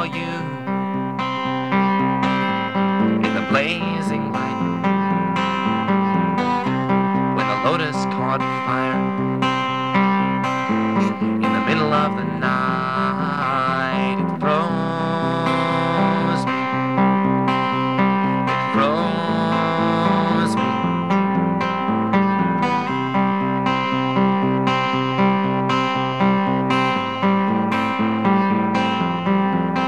you in the blazing light when the lotus caught fire